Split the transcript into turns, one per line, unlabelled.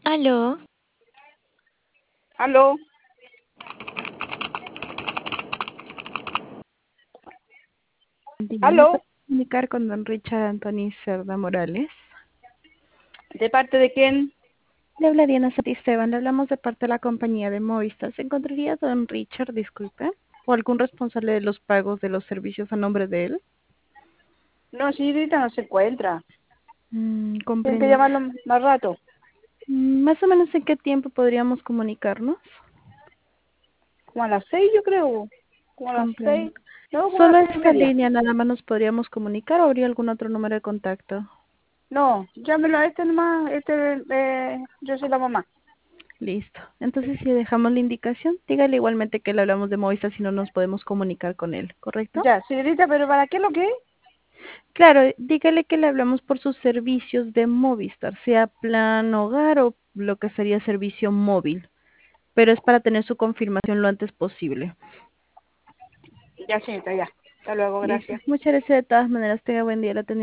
Aló,
Aló,
día, ¿me
aló,
puede comunicar con don Richard Anthony Cerda Morales?
¿de parte de quién?
Le habla Diana Satisteban, le hablamos de parte de la compañía de Movistar. ¿Se encontraría don Richard, disculpe? ¿O algún responsable de los pagos de los servicios a nombre de él?
No, señorita, no se encuentra. Tienen que
Comprendo.
llamarlo más rato,
Más o menos en qué tiempo podríamos comunicarnos.
como a las 6 yo creo, como a las
Comprendo.
6, no, como a
Solo
las seis y
esta
media.
línea nada más nos podríamos comunicar o habría algún otro número de contacto.
No, llámelo a este nomás, yo soy la mamá.
Listo. Entonces, si dejamos la indicación, dígale igualmente que le hablamos de Movistar si no nos podemos comunicar con él, ¿correcto?
Ya, señorita, pero ¿para qué lo que es?
Claro, dígale que le hablamos por sus servicios de Movistar, sea plan hogar o lo que sería servicio móvil, pero es para tener su confirmación lo antes posible.
Ya, señorita, ya. Hasta luego,
Listo.
gracias.
Muchas gracias de todas maneras. Tenga buen día. La